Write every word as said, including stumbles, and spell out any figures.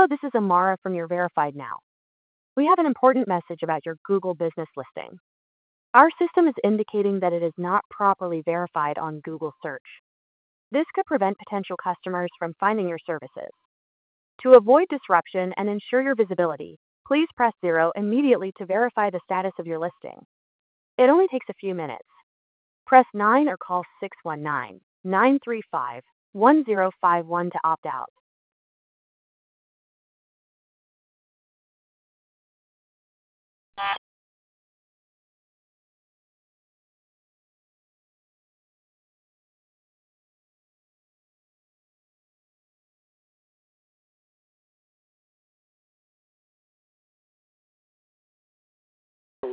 Hello, this is Amara from your Verified Now. We have an important message about your Google business listing. Our system is indicating that it is not properly verified on Google search. This could prevent potential customers from finding your services. To avoid disruption and ensure your visibility, please press zero immediately to verify the status of your listing. It only takes a few minutes. Press nine or call six one nine, nine three five, one zero five one to opt out.